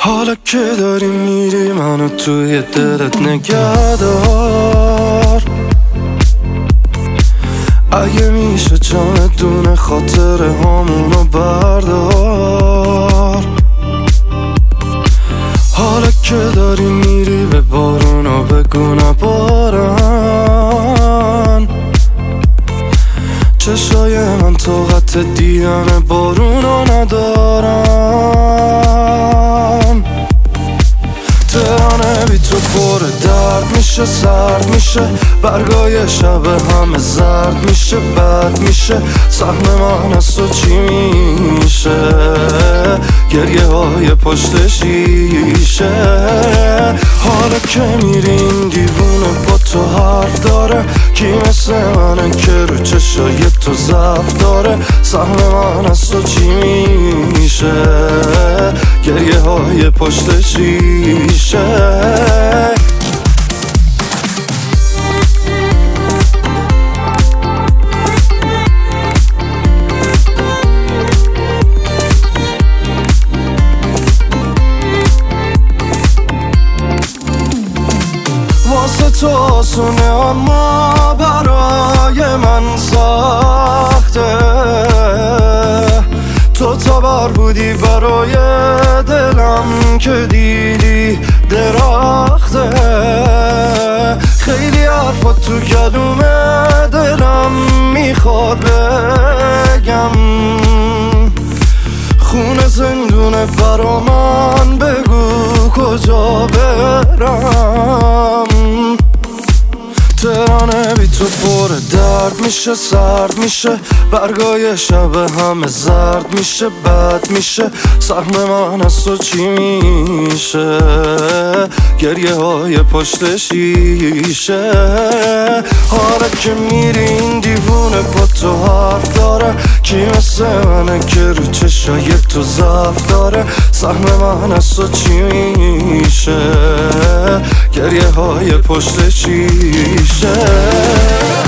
حالا که داری میری منو توی دلت نگه دار. اگه میشه جان دونه خاطر همونو بردار. حالا که داری میری به بارونو بگو نبارن. چشای من طاقت دیدن بارونو ندارن. تهرانه بی تو پر درد میشه، سرد میشه، برگای شب همه زرد میشه، بد میشه، سهم من از تو چی میشه؟ گریه های پشت شیشه. حالا که میری این دیوونه با تو حرف داره، کی مثل منه که رو چشای تو ضعف داره؟ سهم من از تو چی میشه؟ گریه های پشت شیشه. واسه تو آسونه اما برای من سخته. تو تبر بودی برای دلم که دیدی درخته. خیلی حرفات تو کلومه دلم میخواد بگم. خونه زندونه برا من بگو کجا برم. تهرانه بی تو پر درد میشه، سرد میشه، برگای شب همه زرد میشه، بد میشه، سهم من از تو چی میشه؟ گریه های پشت شیشه. حالا که میری این دیوونه با تو حرف داره، کی مثل منه که رو چشای تو ضعف داره؟ سهم من از تو چی میشه؟ گریه های پشت شیشه.